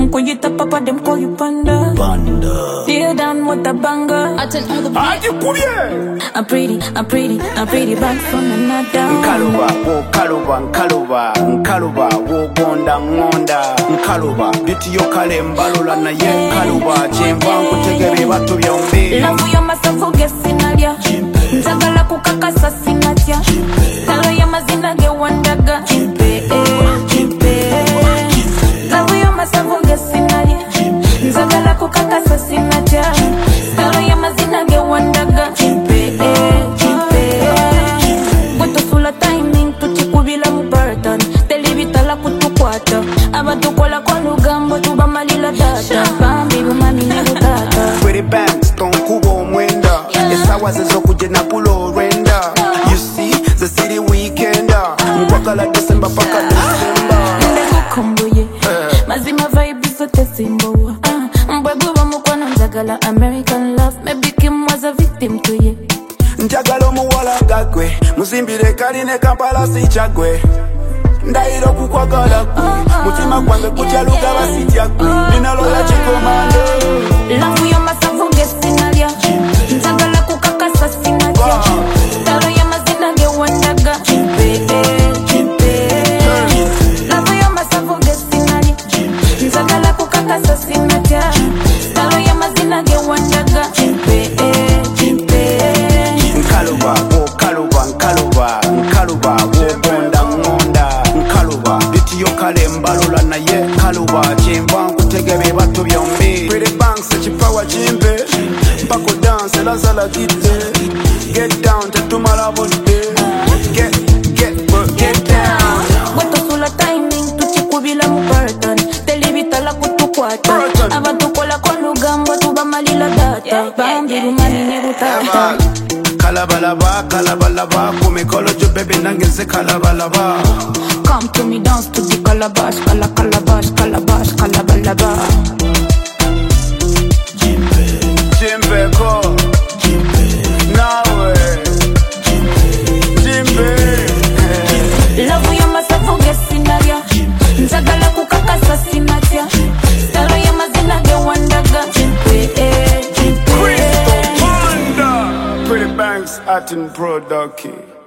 Nkuyita papa, them call you panda. Panda. Feel down with a banger. I tell all the I'm pretty back from another. Nkaluba, wo kaluba, nkaluba, nkaluba, wo gonda ngonda. Nkaluba, biti yo kalembalola na ye nkaluba. Chemba nkutegebe batu byombi. Love ya masafu gesinalia. Nzagala kukakasa sinatia. Talo ya mazina ge wandaga. Love ya masafu gesinalia. Nzagala kukakasa sinatia. Talo ya mazina ge wandaga. Abatukola kwa lugambo tuba malila data. Bambi bumami negutata. Pretty banks don't kubo omwenda. Esawa zezo kujena kulo renda. You see the city weekender. Mwakala December paka December. Ndegu kumbuye mazima vibe zote simbowa. Mbwegu wa mkwano njagala American love. Maybe Kim was a victim to ye. Njagala muwala gagwe. Muzimbire kaline Kampala si chagwe. Ndairo kukwagala kwe mutima kwange kutya luga basitya kwe ninalola chikomando. Love ya masavu gesinalia. Njagala kukakasa sinatia. Talo ya mazina ge wandaga. Love ya masavu gesinalia. Njagala kukakasa sinatia. Talo ya mazina ge wandaga. Nkaluba, wo kaluba, nkaluba, nkaluba, wo gonda ngonda. Nkaluba, biti yo kalembalola na ye kaluba. Chemba nkutegebe batu byombi. Pretty banks echipawa chimbe. Mpako dance lazala kite. Get down tetumala budde. Get down. Weto sula timing tuchikubila mupartan. Televitala kutukwata. Abatukola kwa lugambo tuba malila data. Bambi rumani negutata. Kalabalaba, kalabalaba. Kumekolo jo baby nangeze kalabalaba. Come to me, dance to the calabash, calabash, calabash, calabalaba. Jimbe ko nawe Jimbe. Love ya masafu gesinalia. Njagala kukakasa sinatia. Talo ya mazina ge wandaga. Pretty banks at in product.